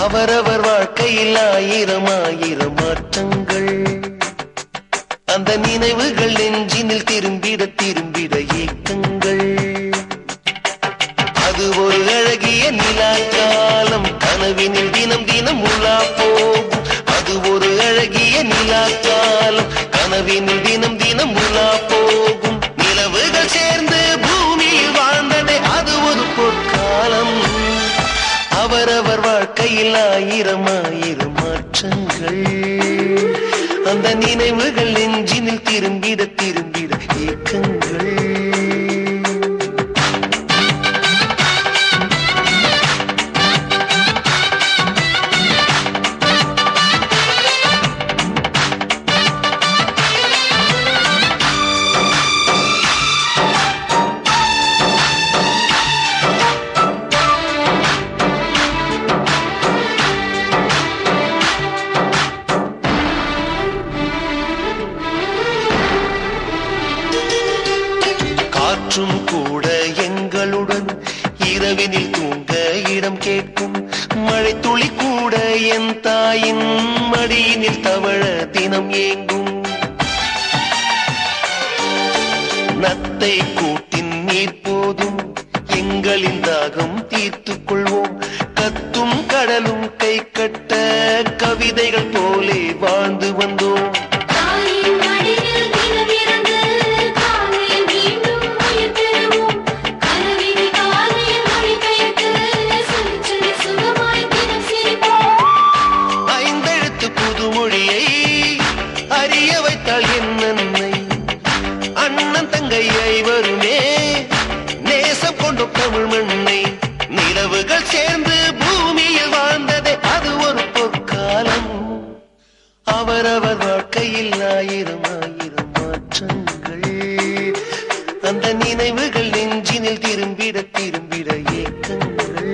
அவரவர் வாழ்க்கையில் ஆயிரம் ஆயிரம் மாற்றங்கள். அந்த நினைவுகள் நெஞ்சினில் திரும்பிட திரும்பிட ஏக்கங்கள். அது ஒரு அழகிய நிலாக்காலம், கனவினில் தினம் தினம் உலா போகும். அது ஒரு அழகிய நிலாக்காலம், கனவினில் தினம் தினம் உலா போகும். நிலவுகள் சேர்ந்து பூமியில் வாழ்ந்ததே அது ஒரு பொற்காலம். அவரவர் வாழ்க்கையில் ஆயிரம் ஆயிரம் மாற்றங்கள். அந்த நினைவுகள் நெஞ்சினில் திரும்பிட திரும்பிட ஏக்கங்கள். காற்றும் கூட எங்களுடன் இரவினில் தூங்க இடம் கேட்கும். மழை துளி கூட என் தாயின் மடியினில் தவழ தினம் ஏங்கும். நத்தை கூட்டின் நீர் போதும், எங்களின் தாகம் தீர்த்துக் கொள்வோம். கத்தும் கடலும் கை கட்ட கவிதைகள் போலே வாழ்ந்து வந்தோம். அறிய வைத்தாள் என் அன்னை, அண்ணன் தங்கையை வருமே நேசம் கொண்டு தமிழ் மண்ணை. நிலவுகள் சேர்ந்து பூமியில் வாழ்ந்ததே அது ஒரு பொற்காலம். அவரவர் வாழ்க்கையில் ஆயிரம் ஆயிரம் மாற்றங்கள். அந்த நினைவுகள் நெஞ்சினில் திரும்பிட திரும்பிட ஏக்கங்கள்.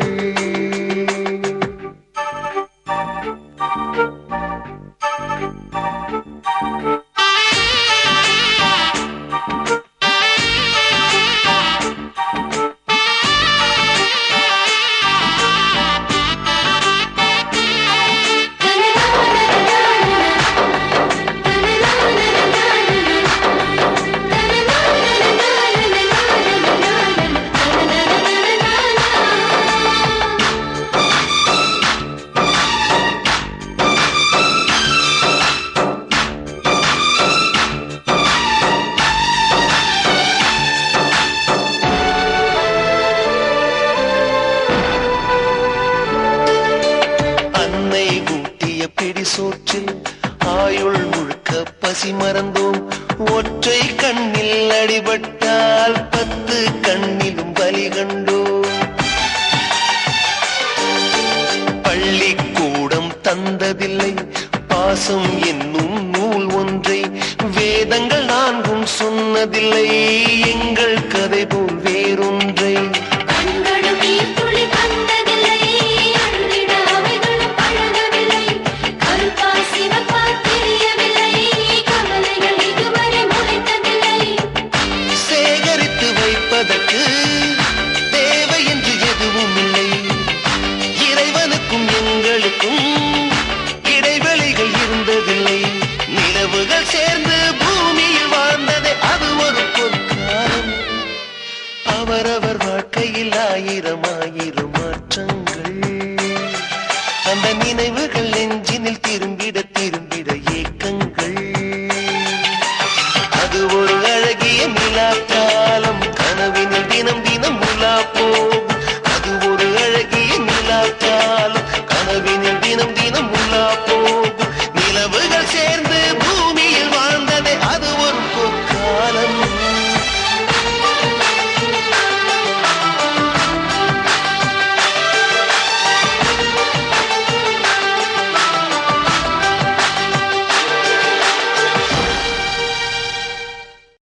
சோற்றில் ஆயுள் முழுக்க பசி மறந்தோம். ஒற்றை கண்ணில் அடிபட்டால் 10 கண்ணிலும் பலி கண்டோம். பள்ளிக்கூடம் தந்ததில்லை பாசம் என்னும் நூல் ஒன்றை. வேதங்கள் 4 சொன்னதில்லை எங்கள் கதை போல் வேறொன்று.